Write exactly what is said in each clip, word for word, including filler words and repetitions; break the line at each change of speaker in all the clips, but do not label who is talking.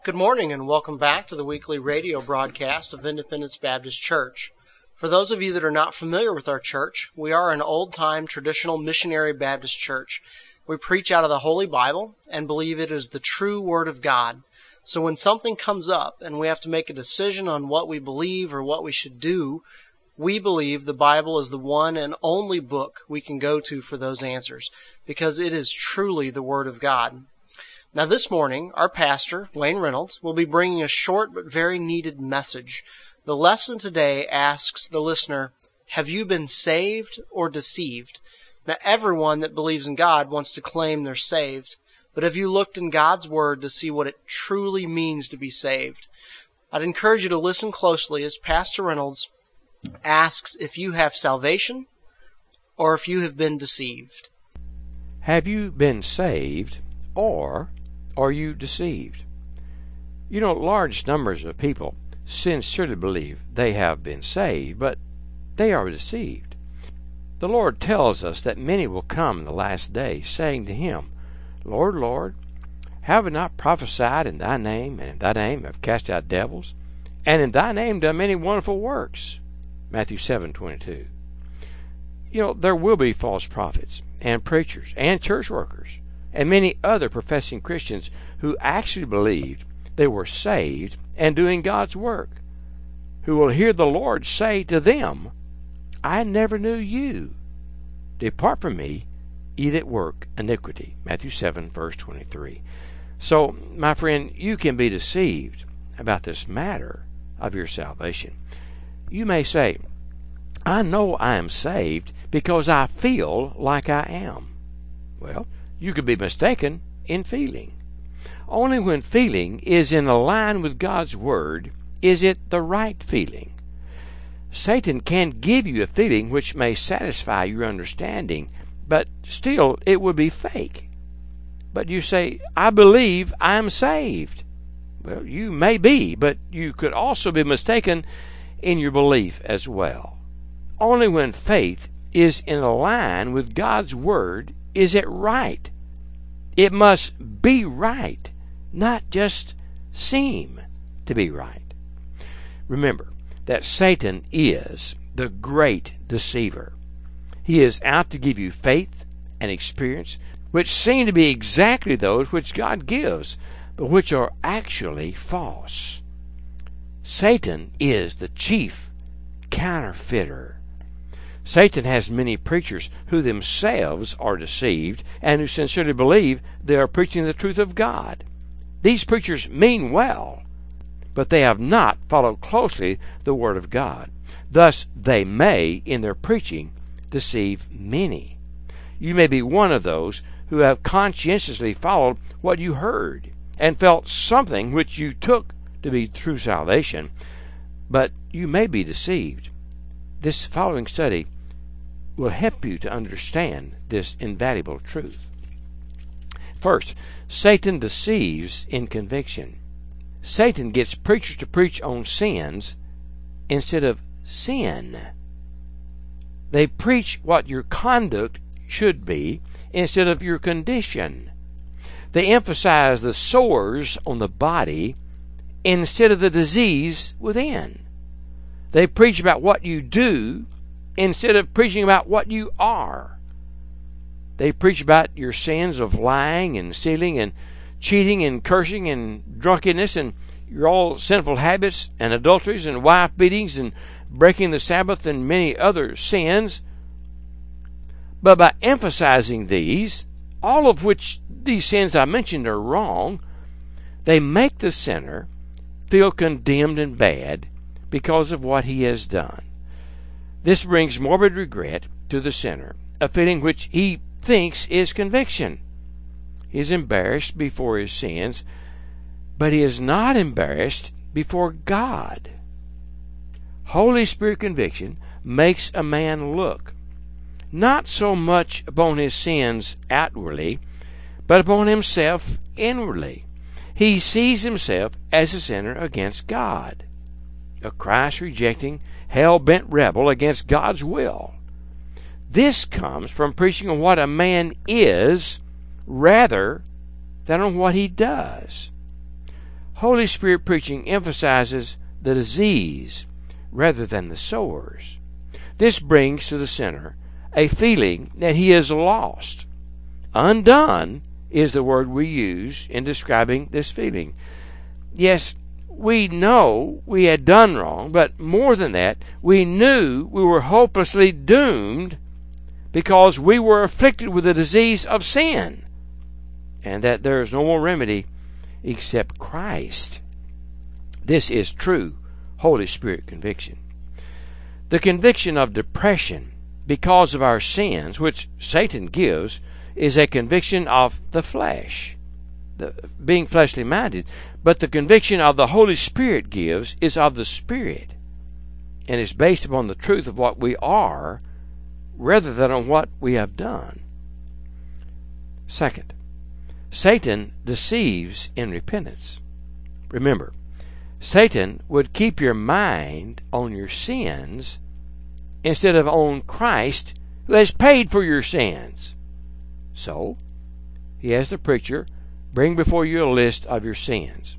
Good morning and welcome back to the weekly radio broadcast of Independence Baptist Church. For those of you that are not familiar with our church, we are an old-time traditional missionary Baptist church. We preach out of the Holy Bible and believe it is the true Word of God. So when something comes up and we have to make a decision on what we believe or what we should do, we believe the Bible is the one and only book we can go to for those answers, because it is truly the Word of God. Now this morning, our pastor, Wayne Reynolds, will be bringing a short but very needed message. The lesson today asks the listener, have you been saved or deceived? Now everyone that believes in God wants to claim they're saved, but have you looked in God's Word to see what it truly means to be saved? I'd encourage you to listen closely as Pastor Reynolds asks if you have salvation or if you have been deceived.
Have you been saved or are you deceived? You know, large numbers of people sincerely believe they have been saved, but they are deceived. The Lord tells us that many will come in the last day, saying to Him, Lord, Lord, have I not prophesied in Thy name, and in Thy name have cast out devils, and in Thy name done many wonderful works? Matthew seven twenty-two. You know, there will be false prophets, and preachers, and church workers, and many other professing Christians who actually believed they were saved and doing God's work, who will hear the Lord say to them, I never knew you. Depart from me, ye that work iniquity. Matthew seven, verse twenty-three. So, my friend, you can be deceived about this matter of your salvation. You may say, I know I am saved because I feel like I am. Well, you could be mistaken in feeling. Only when feeling is in line with God's Word is it the right feeling. Satan can give you a feeling which may satisfy your understanding, but still it would be fake. But you say, I believe I am saved. Well, you may be, but you could also be mistaken in your belief as well. Only when faith is in line with God's Word is it right. It must be right, not just seem to be right. Remember that Satan is the great deceiver. He is out to give you faith and experience which seem to be exactly those which God gives, but which are actually false. Satan is the chief counterfeiter. Satan has many preachers who themselves are deceived and who sincerely believe they are preaching the truth of God. These preachers mean well, but they have not followed closely the Word of God. Thus, they may, in their preaching, deceive many. You may be one of those who have conscientiously followed what you heard and felt something which you took to be true salvation, but you may be deceived. This following study will help you to understand this invaluable truth. First, Satan deceives in conviction. Satan gets preachers to preach on sins instead of sin. They preach what your conduct should be instead of your condition. They emphasize the sores on the body instead of the disease within. They preach about what you do instead of preaching about what you are. They preach about your sins of lying and stealing and cheating and cursing and drunkenness and your all sinful habits and adulteries and wife beatings and breaking the Sabbath and many other sins. But by emphasizing these, all of which these sins I mentioned are wrong, they make the sinner feel condemned and bad because of what he has done. This brings morbid regret to the sinner, a feeling which he thinks is conviction. He is embarrassed before his sins, but he is not embarrassed before God. Holy Spirit conviction makes a man look not so much upon his sins outwardly, but upon himself inwardly. He sees himself as a sinner against God, a Christ-rejecting, hell-bent rebel against God's will. This comes from preaching on what a man is rather than on what he does. Holy Spirit preaching emphasizes the disease rather than the sores. This brings to the sinner a feeling that he is lost. Undone is the word we use in describing this feeling. Yes, we know we had done wrong, but more than that, we knew we were hopelessly doomed because we were afflicted with the disease of sin, and that there is no more remedy except Christ. This is true Holy Spirit conviction. The conviction of depression because of our sins, which Satan gives, is a conviction of the flesh, the, being fleshly minded. But the conviction of the Holy Spirit gives is of the Spirit, and is based upon the truth of what we are rather than on what we have done. Second, Satan deceives in repentance. Remember, Satan would keep your mind on your sins instead of on Christ, who has paid for your sins. So, he has the preacher bring before you a list of your sins,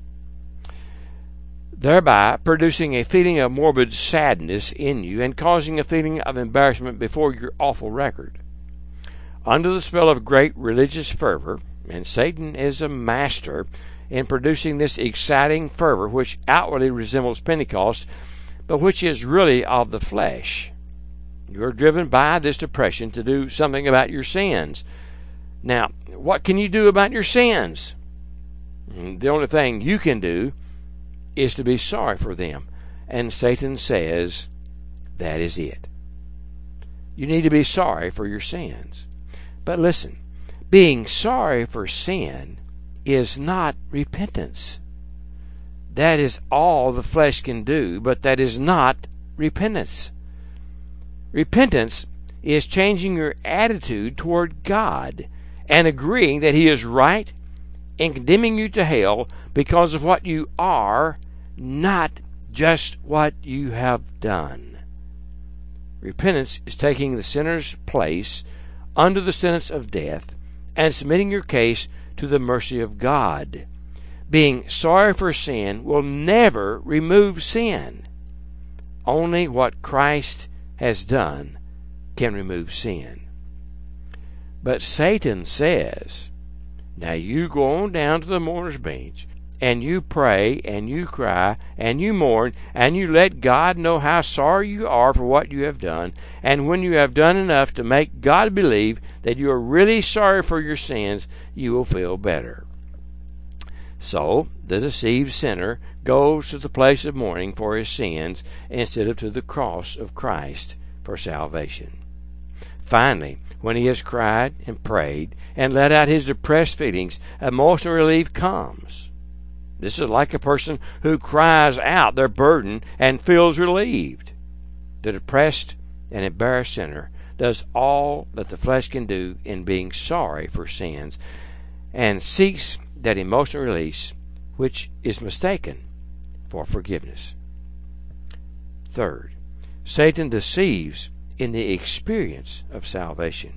thereby producing a feeling of morbid sadness in you and causing a feeling of embarrassment before your awful record. Under the spell of great religious fervor, and Satan is a master in producing this exciting fervor which outwardly resembles Pentecost, but which is really of the flesh. You are driven by this depression to do something about your sins. Now, what can you do about your sins? The only thing you can do is to be sorry for them. And Satan says, that is it. You need to be sorry for your sins. But listen, being sorry for sin is not repentance. That is all the flesh can do, but that is not repentance. Repentance is changing your attitude toward God and agreeing that He is right in condemning you to hell because of what you are, not just what you have done. Repentance is taking the sinner's place under the sentence of death and submitting your case to the mercy of God. Being sorry for sin will never remove sin. Only what Christ has done can remove sin. But Satan says, now you go on down to the mourner's bench, and you pray, and you cry, and you mourn, and you let God know how sorry you are for what you have done, and when you have done enough to make God believe that you are really sorry for your sins, you will feel better. So the deceived sinner goes to the place of mourning for his sins instead of to the cross of Christ for salvation. Finally, when he has cried and prayed and let out his depressed feelings, emotional relief comes. This is like a person who cries out their burden and feels relieved. The depressed and embarrassed sinner does all that the flesh can do in being sorry for sins and seeks that emotional release which is mistaken for forgiveness. Third, Satan deceives in the experience of salvation.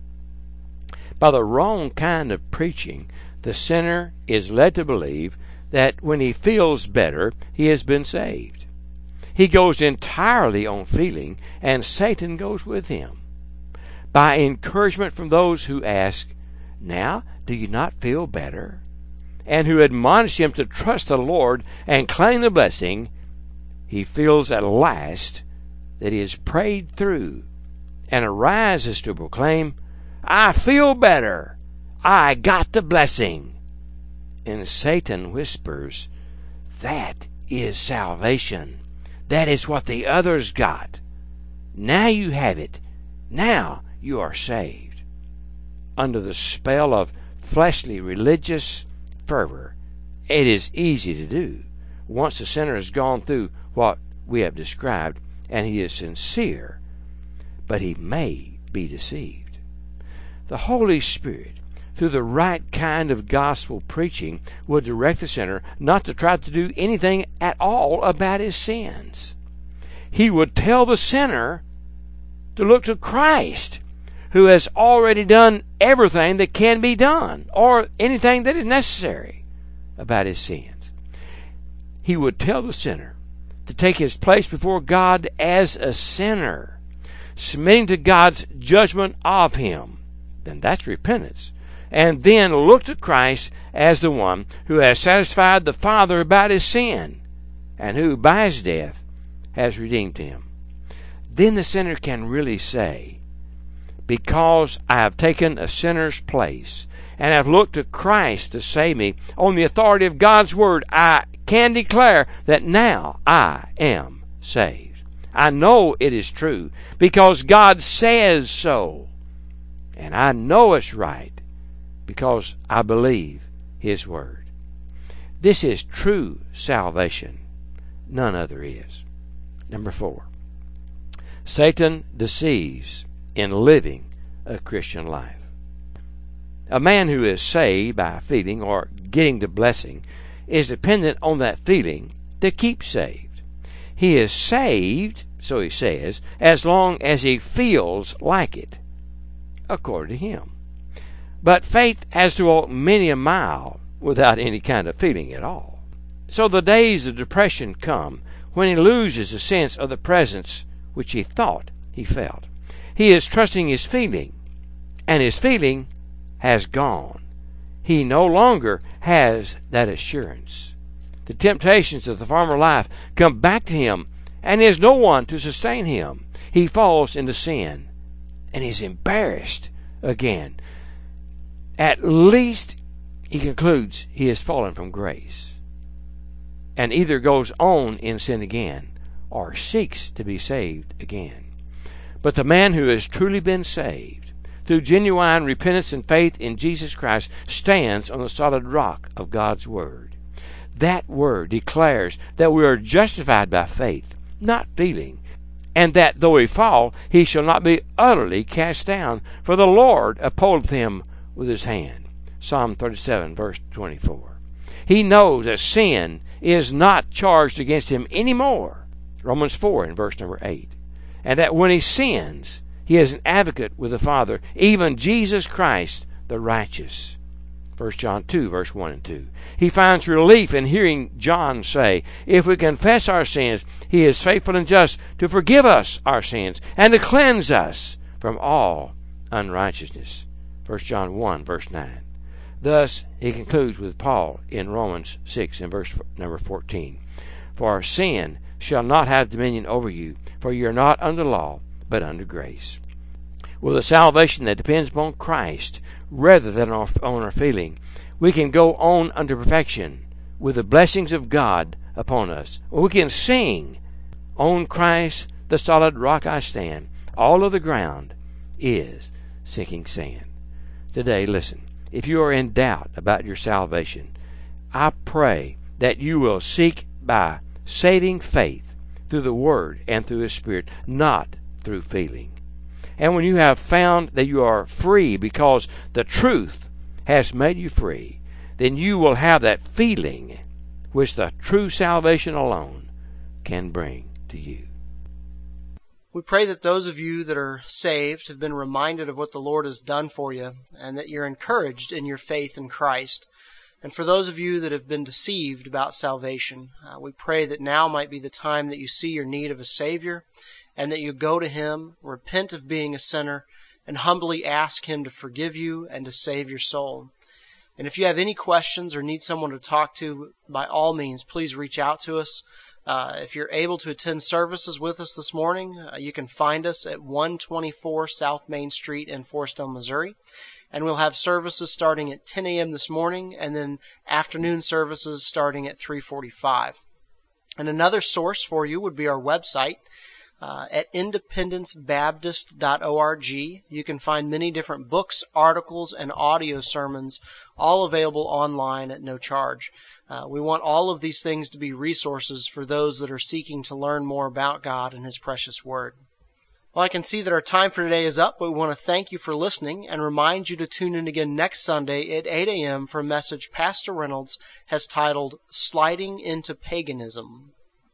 By the wrong kind of preaching, the sinner is led to believe that when he feels better, he has been saved. He goes entirely on feeling, and Satan goes with him. By encouragement from those who ask, now, do you not feel better? And who admonish him to trust the Lord and claim the blessing, he feels at last that he is prayed through and arises to proclaim, I feel better. I got the blessing. And Satan whispers, that is salvation. That is what the others got. Now you have it. Now you are saved. Under the spell of fleshly religious fervor, it is easy to do once the sinner has gone through what we have described and he is sincere, but he may be deceived. The Holy Spirit, through the right kind of gospel preaching, will direct the sinner not to try to do anything at all about his sins. He would tell the sinner to look to Christ, who has already done everything that can be done, or anything that is necessary about his sins. he would tell the sinner to take his place before God as a sinner, submitting to God's judgment of him, then that's repentance. And then look to Christ as the one who has satisfied the Father about his sin, and who by his death has redeemed him. Then the sinner can really say, because I have taken a sinner's place and have looked to Christ to save me, on the authority of God's Word, I can declare that now I am saved. I know it is true because God says so. And I know it's right because I believe His Word. This is true salvation. None other is. Number four, Satan deceives in living a Christian life. A man who is saved by feeling or getting the blessing is dependent on that feeling to keep saved. He is saved, so he says, as long as he feels like it, according to him. But faith has to walk many a mile without any kind of feeling at all. So the days of depression come when he loses a sense of the presence which he thought he felt. He is trusting his feeling, and his feeling has gone. He no longer has that assurance. The temptations of the former life come back to him, and he has no one to sustain him. He falls into sin, and is embarrassed again. At least, he concludes, he has fallen from grace, and either goes on in sin again, or seeks to be saved again. But the man who has truly been saved, through genuine repentance and faith in Jesus Christ, stands on the solid rock of God's Word. That Word declares that we are justified by faith, not feeling, and that though he fall, he shall not be utterly cast down, for the Lord upholdeth him with his hand. Psalm thirty-seven, verse twenty-four. He knows that sin is not charged against him anymore. Romans four and verse number eight. And that when he sins, he is an advocate with the Father, even Jesus Christ the righteous. First John two, verse one and two. He finds relief in hearing John say, if we confess our sins, he is faithful and just to forgive us our sins and to cleanse us from all unrighteousness. First John one, verse nine. Thus, he concludes with Paul in Romans six and verse number fourteen. For sin shall not have dominion over you, for you are not under law, but under grace. With a salvation that depends upon Christ rather than on our feeling, we can go on unto perfection with the blessings of God upon us. We can sing, on Christ the solid rock I stand, all of the ground is sinking sand. Today, listen, if you are in doubt about your salvation, I pray that you will seek by saving faith through the Word and through His Spirit, not through feeling. And when you have found that you are free because the truth has made you free, then you will have that feeling which the true salvation alone can bring to you.
We pray that those of you that are saved have been reminded of what the Lord has done for you, and that you're encouraged in your faith in Christ. And for those of you that have been deceived about salvation, uh, we pray that now might be the time that you see your need of a Savior, and that you go to Him, repent of being a sinner, and humbly ask Him to forgive you and to save your soul. And if you have any questions or need someone to talk to, by all means, please reach out to us. Uh, if you're able to attend services with us this morning, uh, you can find us at one twenty-four South Main Street in Forestdale, Missouri. And we'll have services starting at ten a.m. this morning, and then afternoon services starting at three forty-five. And another source for you would be our website uh, at independence baptist dot org. You can find many different books, articles, and audio sermons, all available online at no charge. Uh, we want all of these things to be resources for those that are seeking to learn more about God and His precious Word. Well, I can see that our time for today is up, but we want to thank you for listening and remind you to tune in again next Sunday at eight a.m. for a message Pastor Reynolds has titled Sliding into Paganism.